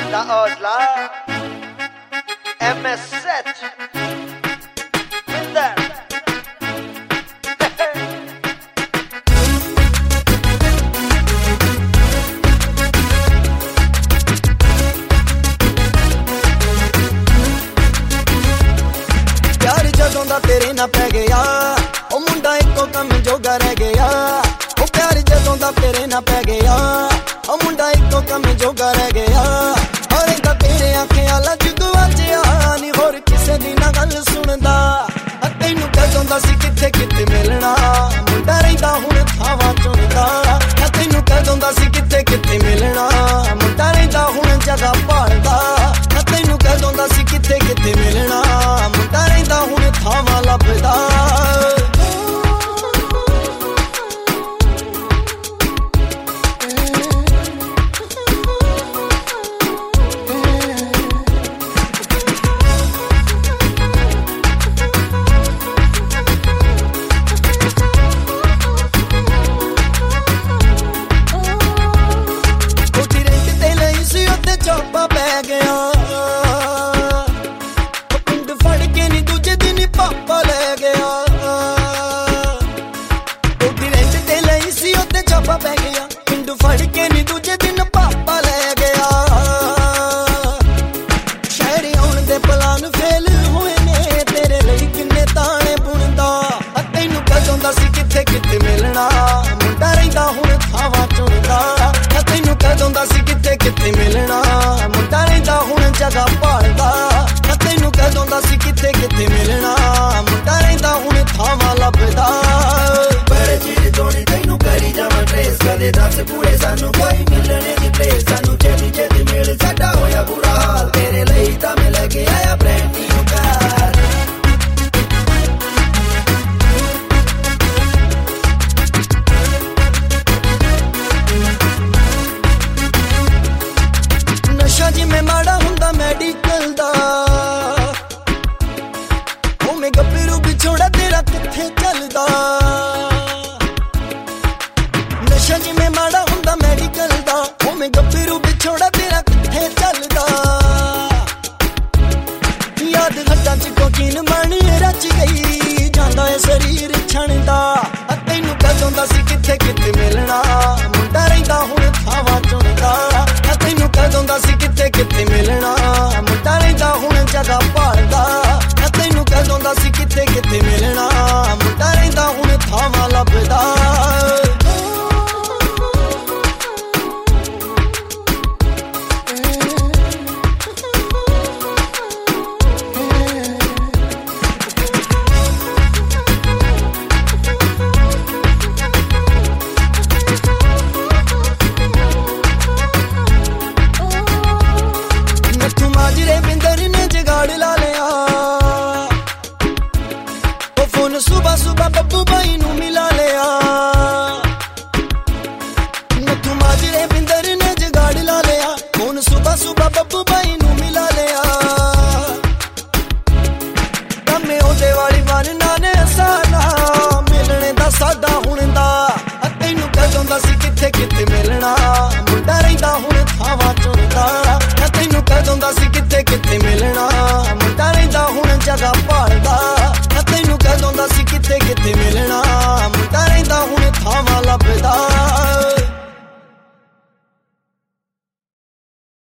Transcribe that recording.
Da Osla MS7 Minder प्यार जदों दा तेरे ना पै गया ओ मुंडा इको कम जोगा रह गया ओ प्यार जदों दा तेरे ना पै गया ओ मुंडा इको कम जोगा रह गया और इंदा तेरे आंखें लज गवाचिया नी होर किसे दी ना गल सुनदा तैनू कदों दा सी किथे किथे मिलना मुंडा रहिंदा हुण थावां चुनदा तैनू कदों दा सी किथे किथे मिलना मुंडा रहिंदा हुण जगह भालदा तैनू कदों दा सी किथे किथे मिलना मुंडा रहिंदा हुण थावां लभदा चौपा पै गया पिंड फड़ के नी दूजे दिन पापा ले गया रेंट ते लई सी उत्ते चौपा पै गया पिंड फड़ के नी दूजे